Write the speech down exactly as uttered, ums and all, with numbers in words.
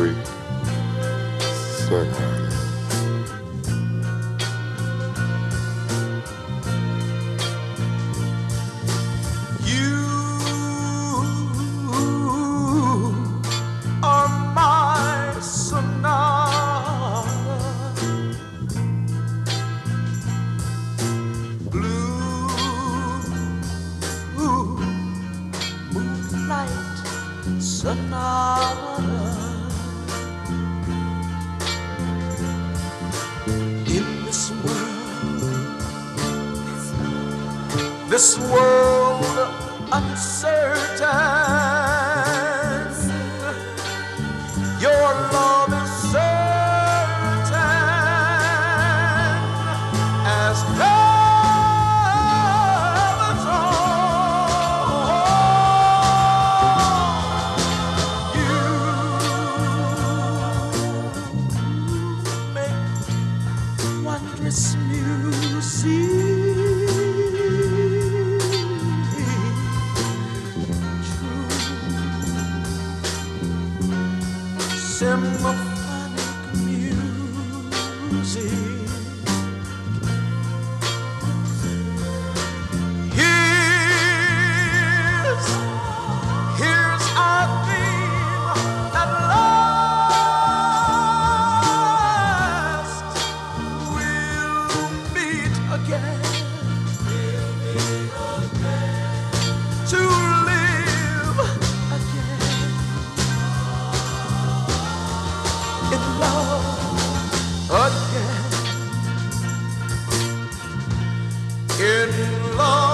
every second. You are my sonata, blue moonlight sonata. In this world, this world uncertain, your love is certain as heaven's own. You make wondrous music, symphonic music. Here's, here's our theme at last. We'll meet again to live again in love again, in love.